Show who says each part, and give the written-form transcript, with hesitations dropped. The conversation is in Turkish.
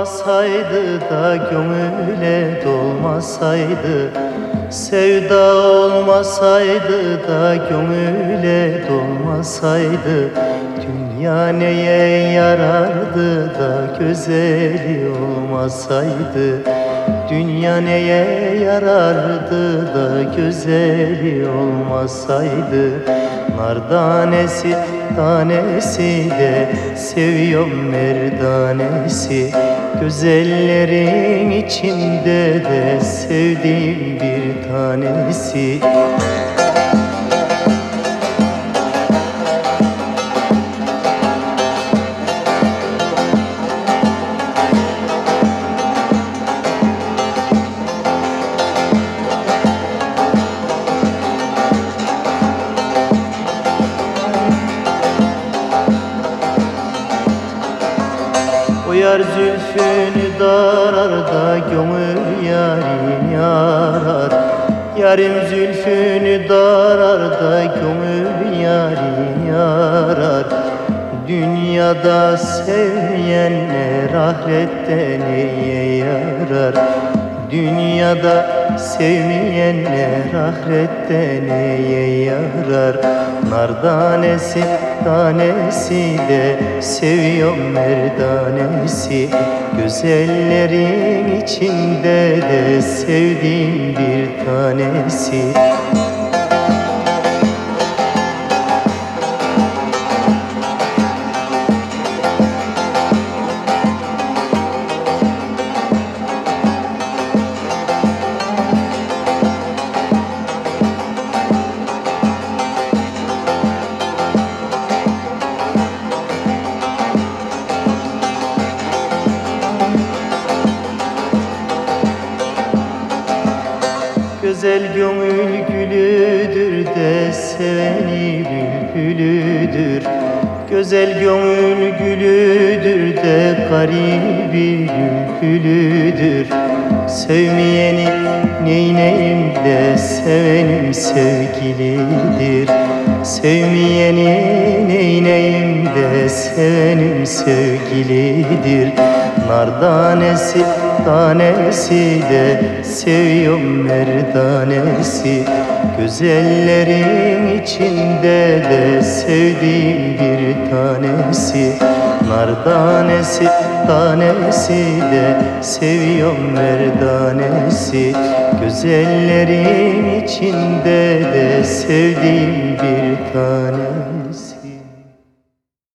Speaker 1: olmasaydı da gönüle dolmasaydı, sevda olmasaydı da gönüle dolmasaydı, dünya neye yarardı da güzeli olmasaydı? Dünya neye yarardı da güzeli olmasaydı? Nar tanesi tanesi de seviyorum merdanesi, güzellerin içinde de sevdiğim bir tanesi. O yar zülfünü darar da gönül yarim yarar. Yarim zülfünü darar da gönül yarim yarar. Dünyada sevmeyenler ahirette neye yarar? Dünyada sevmeyenler ahirette neye yarar? Nar tanesi tanesi de seviyorum merdanesi, güzellerin içinde de sevdiğim bir tanesi. Güzel gönül gülüdür de seveni bülbülüdür. Güzel gönül gülüdür de garibi bülbülüdür. Sevmeyeni neyneyim de sevenim sevgilidir. Sevmeyeni neyneyim de sevenim sevgilidir. Nar tanesi tanesi de seviyorum merdanesi, güzellerin içinde de sevdiğim bir tanesi. Nar tanesi tanesi de seviyorum merdanesi, güzellerin içinde de sevdiğim bir tanesi.